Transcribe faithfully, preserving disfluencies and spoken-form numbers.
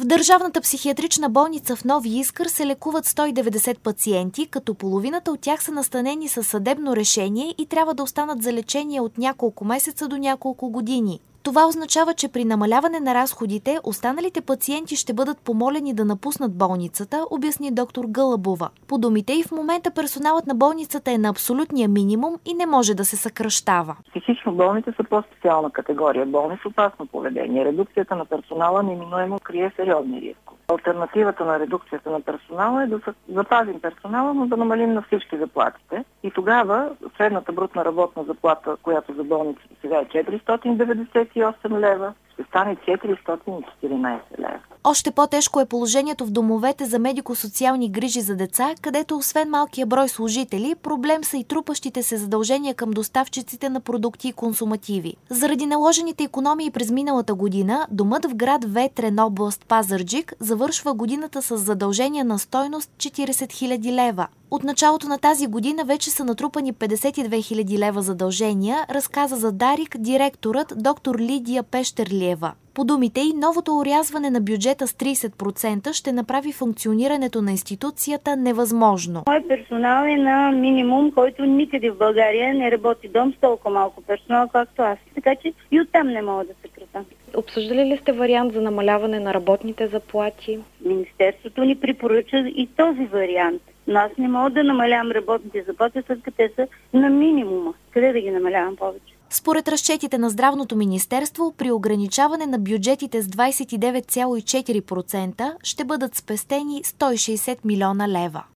В Държавната психиатрична болница в Нови Искър се лекуват сто и деветдесет пациенти, като половината от тях са настанени със съдебно решение и трябва да останат за лечение от няколко месеца до няколко години. Това означава, че при намаляване на разходите, останалите пациенти ще бъдат помолени да напуснат болницата, обясни доктор Гълъбова. По думите й, в момента персоналът на болницата е на абсолютния минимум и не може да се съкращава. Психично болните са по-специална категория болни с опасно поведение. Редукцията на персонала неминуемо крие сериозни рискове. Алтернативата на редукцията на персонала е да запазим персонала, но да намалим на всички заплатите. И тогава средната брутна работна заплата, която за болниците сега е четиристотин деветдесет и осем лева, ще стане четиристотин и четиринадесет лева. Още по-тежко е положението в домовете за медико-социални грижи за деца, където освен малкия брой служители, проблем са и трупащите се задължения към доставчиците на продукти и консумативи. Заради наложените икономии през миналата година, домът в град Ветрен, област Пазарджик, завършва годината с задължения на стойност четиридесет хиляди лева. От началото на тази година вече са натрупани петдесет и две хиляди лева задължения, разказа за Дарик директорът доктор Лидия Пещерлиева. По думите й, новото орязване на бюджета с тридесет процента ще направи функционирането на институцията невъзможно. Мой персонал е на минимум, който никъде в България не работи дом с толкова малко персонал, както аз. Така че и оттам не мога да се крата. Обсъждали ли сте вариант за намаляване на работните заплати? Министерството ни препоръча и този вариант. Но аз не мога да намалявам работните заплати, след като те са на минимума. Къде да ги намалявам повече? Според разчетите на Здравното министерство, при ограничаване на бюджетите с двадесет и девет цяло и четири процента ще бъдат спестени сто и шестдесет милиона лева.